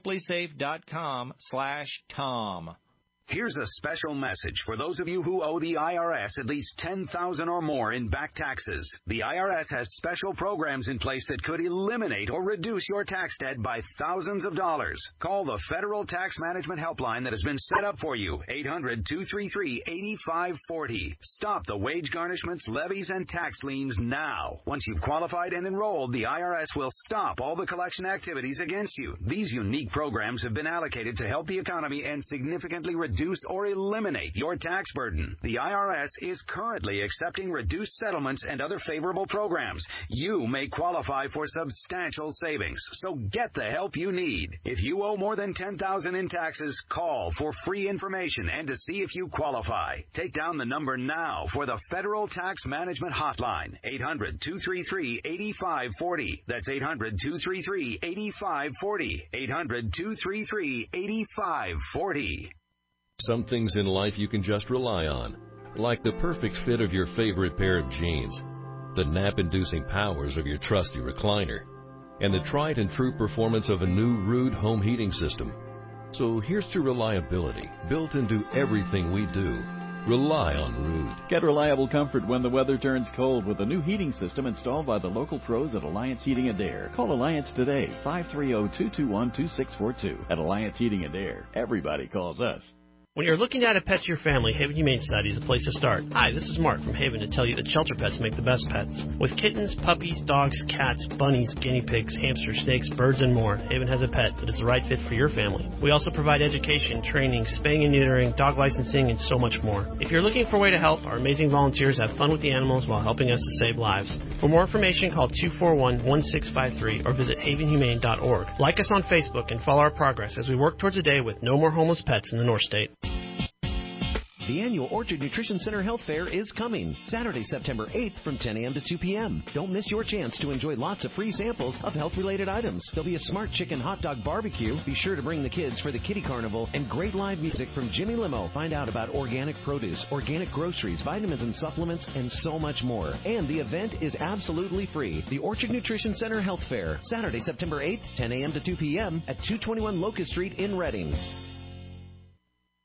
SimpliSafe.com/Tom. Here's a special message for those of you who owe the IRS at least $10,000 or more in back taxes. The IRS has special programs in place that could eliminate or reduce your tax debt by thousands of dollars. Call the Federal Tax Management Helpline that has been set up for you, 800-233-8540. Stop the wage garnishments, levies, and tax liens now. Once you've qualified and enrolled, the IRS will stop all the collection activities against you. These unique programs have been allocated to help the economy and significantly reduce or eliminate your tax burden. The IRS is currently accepting reduced settlements and other favorable programs. You may qualify for substantial savings, so get the help you need. If you owe more than $10,000 in taxes, call for free information and to see if you qualify. Take down the number now for the Federal Tax Management Hotline, 800-233-8540. That's 800-233-8540. 800-233-8540. Some things in life you can just rely on, like the perfect fit of your favorite pair of jeans, the nap-inducing powers of your trusty recliner, and the tried and true performance of a new Ruud home heating system. So here's to reliability built into everything we do. Rely on Ruud. Get reliable comfort when the weather turns cold with a new heating system installed by the local pros at Alliance Heating and Air. Call Alliance today, 530-221-2642. At Alliance Heating and Air, everybody calls us. When you're looking to add a pet to your family, Haven Humane Society is the place to start. Hi, this is Mark from Haven to tell you that shelter pets make the best pets. With kittens, puppies, dogs, cats, bunnies, guinea pigs, hamsters, snakes, birds, and more, Haven has a pet that is the right fit for your family. We also provide education, training, spaying and neutering, dog licensing, and so much more. If you're looking for a way to help, our amazing volunteers have fun with the animals while helping us to save lives. For more information, call 241-1653 or visit havenhumane.org. Like us on Facebook and follow our progress as we work towards a day with no more homeless pets in the North State. The annual Orchard Nutrition Center Health Fair is coming, Saturday, September 8th from 10 a.m. to 2 p.m. Don't miss your chance to enjoy lots of free samples of health-related items. There'll be a Smart Chicken hot dog barbecue. Be sure to bring the kids for the Kitty Carnival and great live music from Jimmy Limo. Find out about organic produce, organic groceries, vitamins and supplements, and so much more. And the event is absolutely free. The Orchard Nutrition Center Health Fair, Saturday, September 8th, 10 a.m. to 2 p.m. at 221 Locust Street in Reading.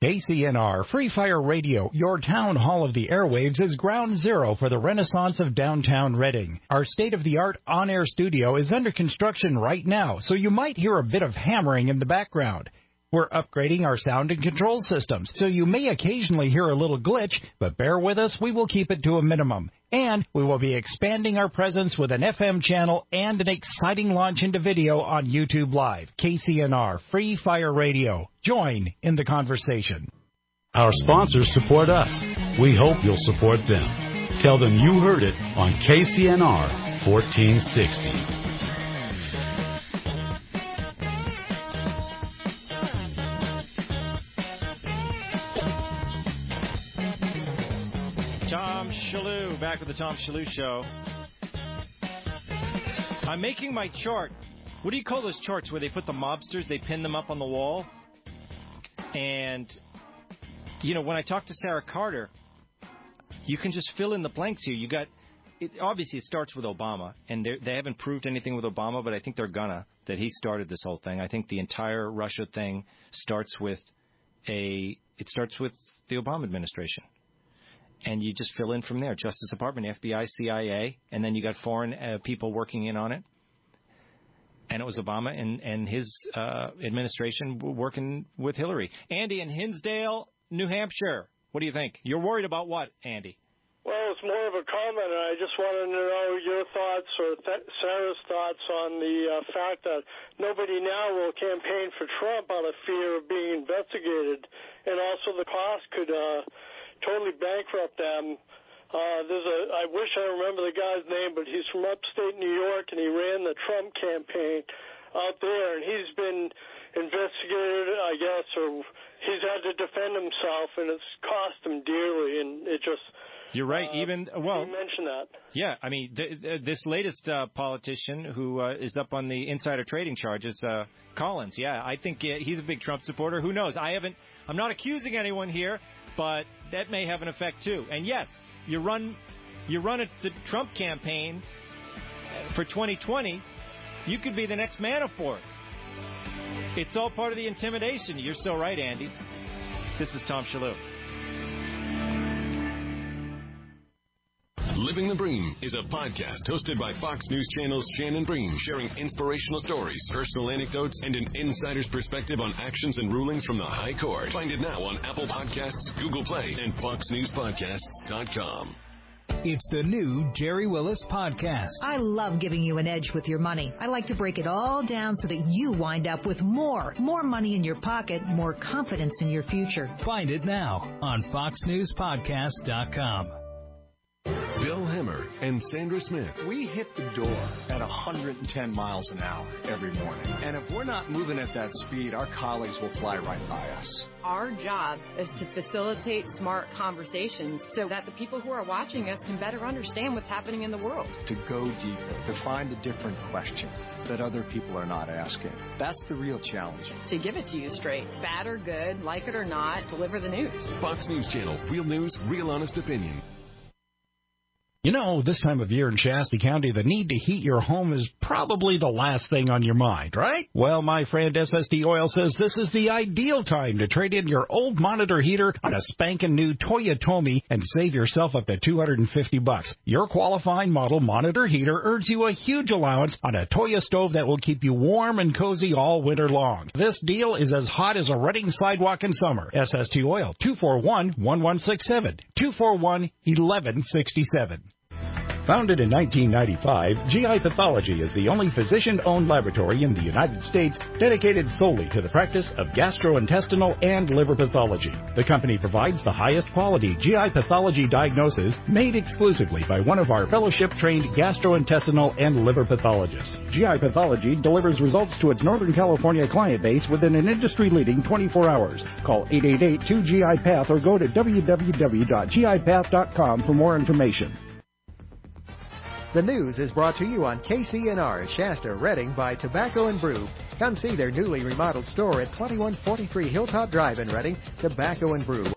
KCNR Free Fire Radio, your town hall of the airwaves, is ground zero for the renaissance of downtown Reading. Our state-of-the-art on-air studio is under construction right now, so you might hear a bit of hammering in the background. We're upgrading our sound and control systems, so you may occasionally hear a little glitch, but bear with us, we will keep it to a minimum. And we will be expanding our presence with an FM channel and an exciting launch into video on YouTube Live. KCNR Free Fire Radio. Join in the conversation. Our sponsors support us. We hope you'll support them. Tell them you heard it on KCNR 1460. Tom Shalhoub, back with the Tom Shalhoub Show. I'm making my chart. What do you call those charts where they put the mobsters, they pin them up on the wall? And, you know, when I talk to Sarah Carter, you can just fill in the blanks here. You got, obviously it starts with Obama, and they haven't proved anything with Obama, but I think they're gonna, that he started this whole thing. I think the entire Russia thing starts with the Obama administration. And you just fill in from there. Justice Department, FBI, CIA, and then you got foreign people working in on it. And it was Obama and his administration working with Hillary. Andy in Hinsdale, New Hampshire. What do you think? You're worried about what, Andy? Well, it's more of a comment, and I just wanted to know your thoughts or Sarah's thoughts on the fact that nobody now will campaign for Trump out of fear of being investigated, and also the cost could totally bankrupt them. I wish I remember the guy's name, but he's from upstate New York, and he ran the Trump campaign out there, and he's been investigated, I guess, or he's had to defend himself, and it's cost him dearly, and it just... You're right. You mentioned that. Yeah, I mean, this latest politician who is up on the insider trading charges, Collins. Yeah, I think he's a big Trump supporter. Who knows? I'm not accusing anyone here, but that may have an effect too. And yes, you run the Trump campaign for 2020, you could be the next Manafort. It's all part of the intimidation. You're so right, Andy. This is Tom Shalhoub. Living the Bream is a podcast hosted by Fox News Channel's Shannon Bream, sharing inspirational stories, personal anecdotes, and an insider's perspective on actions and rulings from the High Court. Find it now on Apple Podcasts, Google Play, and FoxNewsPodcasts.com. It's the new Jerry Willis Podcast. I love giving you an edge with your money. I like to break it all down so that you wind up with more money in your pocket, more confidence in your future. Find it now on FoxNewsPodcasts.com. Bill Hemmer and Sandra Smith. We hit the door at 110 miles an hour every morning. And if we're not moving at that speed, our colleagues will fly right by us. Our job is to facilitate smart conversations so that the people who are watching us can better understand what's happening in the world. To go deeper, to find a different question that other people are not asking. That's the real challenge. To give it to you straight, bad or good, like it or not, deliver the news. Fox News Channel, real news, real honest opinion. You know, this time of year in Shasta County, the need to heat your home is probably the last thing on your mind, right? Well, my friend SSD Oil says this is the ideal time to trade in your old monitor heater on a spanking new Toyotomi and save yourself up to $250. Your qualifying model monitor heater earns you a huge allowance on a Toyo stove that will keep you warm and cozy all winter long. This deal is as hot as a Reading sidewalk in summer. SST Oil, 241-1167, 241-1167. Founded in 1995, GI Pathology is the only physician-owned laboratory in the United States dedicated solely to the practice of gastrointestinal and liver pathology. The company provides the highest quality GI pathology diagnosis made exclusively by one of our fellowship-trained gastrointestinal and liver pathologists. GI Pathology delivers results to its Northern California client base within an industry-leading 24 hours. Call 888-2GI-PATH or go to www.gipath.com for more information. The news is brought to you on KCNR Shasta Reading by Tobacco & Brew. Come see their newly remodeled store at 2143 Hilltop Drive in Reading. Tobacco & Brew.